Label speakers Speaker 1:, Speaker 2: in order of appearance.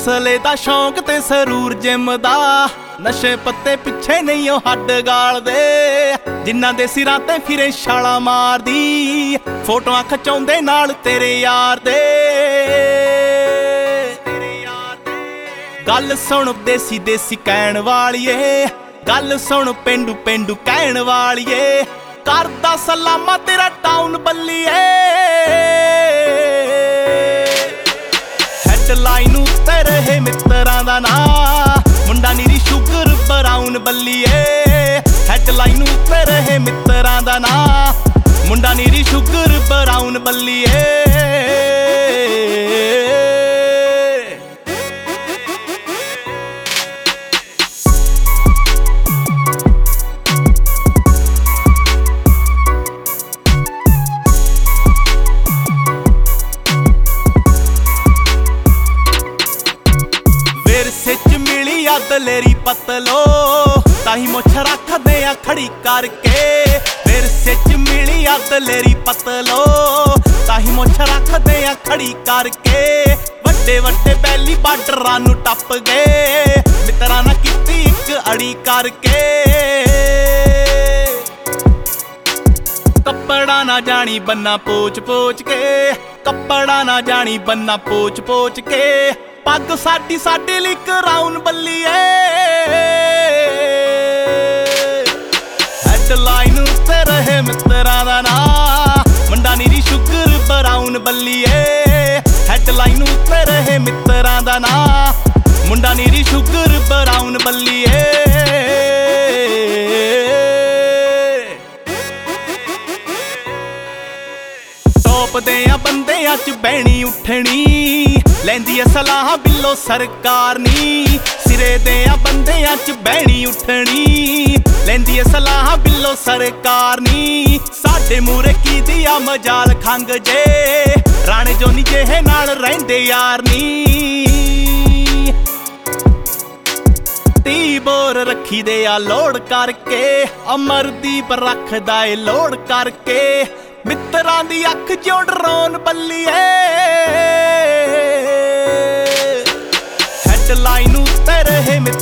Speaker 1: ਅਸਲੇ ਦਾ ਸ਼ੌਂਕ ਤੇ ਸਰੂਰ ਜਿਮ ਦਾ, ਨਸ਼ੇ ਪੱਤੇ ਪਿੱਛੇ ਨਹੀਂ ਉਹ ਹੱਡ ਗਾਲਦੇ, ਜਿਨ੍ਹਾਂ ਦੇ ਸਿਰਾਂ ਤੇ ਫਿਰੇ ਛਾਲਾਂ ਮਾਰਦੀ, ਫੋਟੋਆਂ ਖਿਚਾਉਂਦੇ ਨਾਲ ਤੇਰੇ ਯਾਰ ਦੇ। ਗੱਲ ਸੁਣ ਦੇਸੀ ਦੇਸੀ ਕਹਿਣ ਵਾਲੀਏ, ਗੱਲ ਸੁਣ ਪੇਂਡੂ ਪੇਂਡੂ ਕਹਿਣ ਵਾਲੀਏ, ਕਰਦਾ ਸਲਾਮਾ ਤੇਰਾ ਟਾਊਨ ਬੱਲੀਏ। ਹੈਡਲਾਈਨ ਉੱਤੇ ਰਹੇ ਮਿੱਤਰਾਂ ਦਾ ਨਾਂ, ਮੁੰਡਾ ਨੀਰੀ ਸ਼ੂਗਰ ਬਰਾਊਨ ਬੱਲੀਏ। ਹੈਡਲਾਈਨ ਉੱਤੇ ਰਹੇ ਮਿੱਤਰਾਂ ਦਾ ਨਾਂ, ਮੁੰਡਾ ਨੀਰੀ ਸ਼ੂਗਰ ਬਰਾਊਨ ਬੱਲੀਏ। ਵਿਰਸੇ ਚ ਮਿਲੀ ਆ ਦਲੇਰੀ ਪਤਲੋ, ਤਾਹੀਂ ਮੁੱਛ ਰੱਖਦੇ ਆ ਖੜੀ ਕਰਕੇ। ਵਿਰਸੇ ਚ ਮਿਲੀ ਆ ਦਲੇਰੀ ਪਤਲੋ, ਤਾਹੀਂ ਮੁੱਛ ਰੱਖਦੇ ਆ ਖੜੀ ਕਰਕੇ। ਵੱਡੇ ਵੱਡੇ ਬੈਲੀ ਬਾਰਡਰਾਂ ਨੂੰ ਟੱਪ ਗਏ, ਮਿੱਤਰਾਂ ਨਾਲ ਕੀਤੀ ਇੱਕ ਅੜੀ ਕਰਕੇ। ਕੱਪੜਾ ਨਾ ਜਾਣੀ ਬੰਨਾ ਪੋਚ ਪੋਚ ਕੇ, ਕੱਪੜਾ ਨਾ ਜਾਣੀ ਬੰਨਾ ਪੋਚ ਪੋਚ ਕੇ। ਪੱਗ ਸਾਡੀ ਸਾਡੇ ਲਈ ਕਰਾਊਨ ਬੱਲੀਏ। ਹੈਡਲਾਈਨ ਉੱਤੇ ਰਹੇ ਮਿੱਤਰਾਂ ਦਾ ਨਾਂ, ਮੁੰਡਾ ਨੀਰੀ ਸ਼ੂਗਰ ਬਰਾਊਨ ਬੱਲੀਏ। ਹੈਡਲਾਈਨ ਉੱਤੇ ਰਹੇ ਮਿੱਤਰਾਂ ਦਾ ਨਾਂ, ਮੁੰਡਾ ਨੀਰੀ ਸ਼ੂਗਰ ਬਰਾਊਨ ਬੱਲੀਏ। ਟੋਪਦੇ ਆ ਬੰਦਿਆਂ ਚ ਬਹਿਣੀ ਉੱਠਣੀ, ਲੈਂਦੀ ਐ ਸਲਾਹ ਬਿੱਲੋ ਸਰਕਾਰ ਨੀ। ਸਿਰੇ ਦੇ ਆ ਬੰਦਿਆਂ ਚ ਬਹਿਣੀ ਉੱਠਣੀ, ਲੈਂਦੀ ਐ ਸਲਾਹ ਬਿੱਲੋ ਸਰਕਾਰ ਨੀ। ਸਾਡੇ ਮੂਰੇ ਕੀਦੀ ਆ ਮਜਾਲ ਖੰਗ ਜੇ, ਰਾਣੇ ਜੋਨੀ ਜਿਹੇ ਨਾਲ ਰਹਿੰਦੇ ਯਾਰ ਨੀ। ਤੀ ਬੋਰ ਰੱਖੀ ਦੇ ਆ ਲੋੜ ਕਰਕੇ, ਅਮਰਦੀਪ ਰੱਖਦਾ ਏ ਲੋੜ ਕਰਕੇ। ਮਿੱਤਰਾਂ ਦੀ ਅੱਖ ਚੋਂ ਡਰਾਉਣ ਬੱਲੀਏ। ਹੈਡਲਾਈਨ ਉੱਤੇ ਰਹੇ